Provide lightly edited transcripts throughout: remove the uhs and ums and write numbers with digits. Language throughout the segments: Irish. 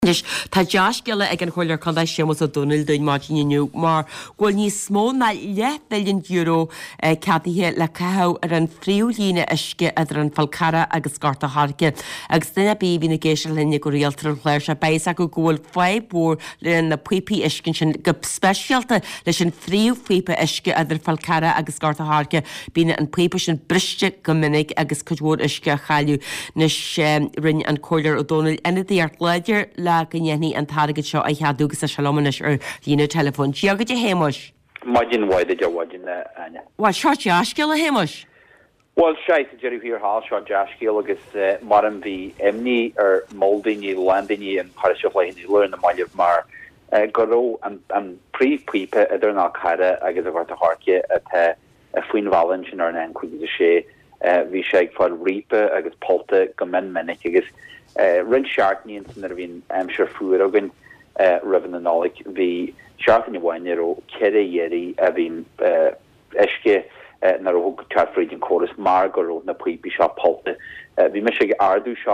Tá deasceile ag an choir chun sémas a Donald don máiniu mar ghfuil ní smó na €10 billion ceadaithe le cethú ar an phríomhlíne isce idir an falcara agus scarta harce. Agus duine bí hí na géisi linne go réaltar chléir se béis a go ghfuil fáibúr le na puipi iscin sin go speisialta leis an phríomhhuipa isce idir falcara agus scarta harce bíine an puipa sin briste go minic agus chudhór isce a chailú nes rinne an choir ó Donald ina dtíart leidir le gnéní an targad seo a cheadúgus a selomanis ar dhéanú telefón. Tíagad de héimeis? Maidin waide de wadin anya. Wa seo deascail a héimeis? Well, Shite Jerry here hall shot Jashkiel agus Maran V Emni or Moldini Landini and Parashaflani learn the Mali of Mar Goro and pre Pipa Ederna Kada agus a Varta Harke at a Fuin Valentin or an Anqui the She Vishag for Reaper agus Polta Gomen Menik agus Rin Shartni and Nervin Amshire Furogan Revan and Nolik the Shartni Winero Kere Yeri Avin Eshke na rog Chafrid and chorus Margaro na Puipi Shop Polta vi Michig Ardu Shaw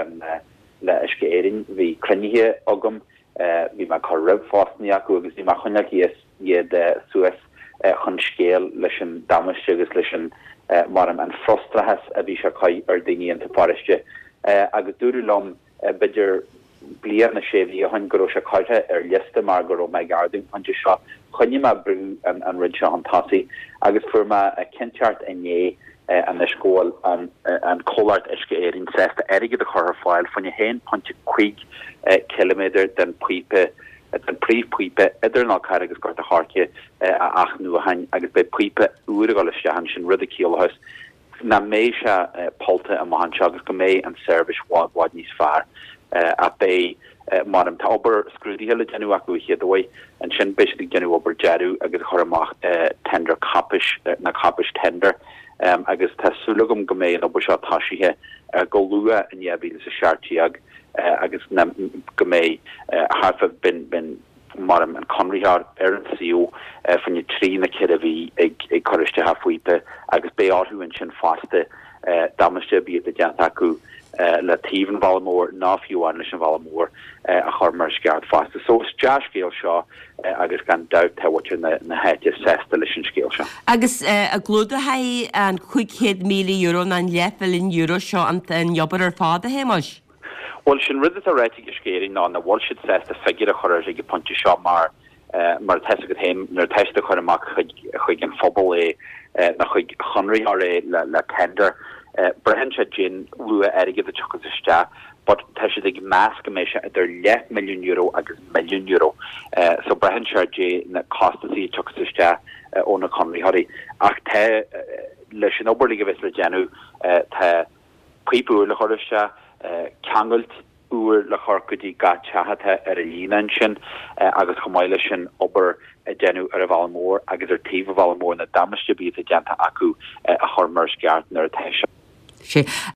le Eshke Erin vi Krenie Ogum vi ma Korrev Fostniaku agus vi ma Hunaki yed Suez Hunschale Lishan Damashugus Lishan Maram and Frostra has a Visha Kai Erdini and Forestje agus Durulom bidger Blier na Chevi Hungaro Shakarta Liste Margaro my garden Hunja Shop Chonima Brew and Ridshaw Tasi agus firma a Kenchart Enye and the school and Collart Eske Erin says the Erige the horror file when you hen punch quick kilometer then Puipe den pre-puipe idir ná caragus got a harke ach nu hain agus be puipe uregaliste han sin rudi kielhus na méise polta a mahan agus go mé an service wad nís far a bei marm ta ober scrudi hele genu aku hi the way and sin basically genu ober jaru agus choramach tender capish na capish tender agus ta sulugum go mé an ober tashi he golua and yabi is a shartiag agus na go mé half have been Maram and Conrihar Aaron CEO from your tree na kiravi ag choriste halfweite agus be hu in sin faste damiste be the jantaku la Teven Valamore na few an Valamore a harmerskart faste so it's Josh scale shaw agus gan doubt how what in the head just says the listen scale shaw agus a gloda hai and quick hit €1,000,000 and €11 shaw and jobber father hemosh. Well, sin rid a rétig scéing ná na wall should says the figure a choir ige punch shot mar te go him nar teiste chuach chuig an fphobal na chuig chunri ar le tender brehen se gin lua aige the chosta, but te ig mass goméisi idir €11,000,000 agus €1,000,000 so brehen se na costí chosta ó na chunri hori ach te leis an oberlige vis le genu te puipu le chosta Kangelt uer le chorcudi ga chahathe a línan sin agus chomáile sin ober genu ar a Valmór agus ar tíh Valmór na damiste bí a genta acu a chormersgart nar a teisi.